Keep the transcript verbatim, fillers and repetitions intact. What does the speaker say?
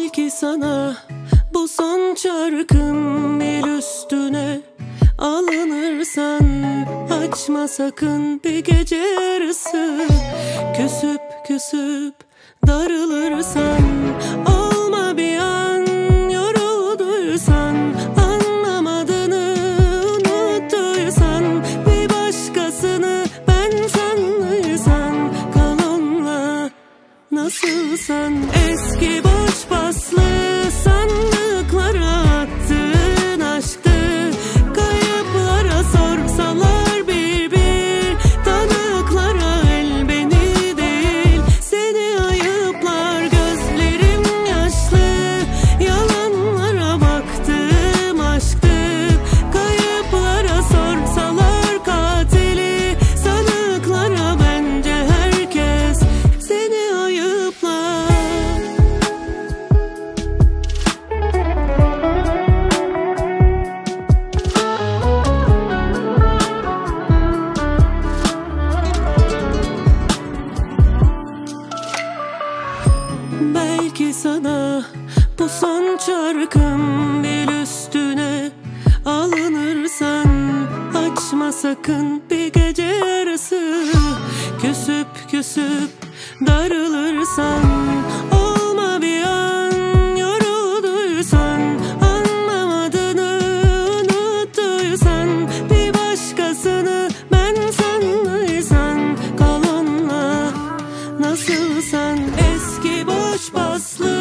Belki sana bu son çarkım el üstüne alınırsan, açma sakın bir gece yarısı. Küsüp küsüp darılırsan, olma bir an yorulduysan, anlamadığını unuttuysan, bir başkasını ben sanıysan, kal onunla nasılsan. Eski boş paslı sandıklara attığın aşktı, kayıplara sorsalar bir bir tanıklara, el beni değil seni ayıplar. Gözlerim yaşlı, yalanlara baktım aşktı, kayıplara sorsalar katili sanıklara, bence herkes seni ayıplar. Belki sana bu son çarkım el üstüne alınırsan, açma sakın bir gece yarısı. Küsüp küsüp darılırsan, olma bir an yorulduysan, anlamadığını unuttuysan, bir başkasını ben sanıysan, kal onunla nasılsan. Eski boş paslı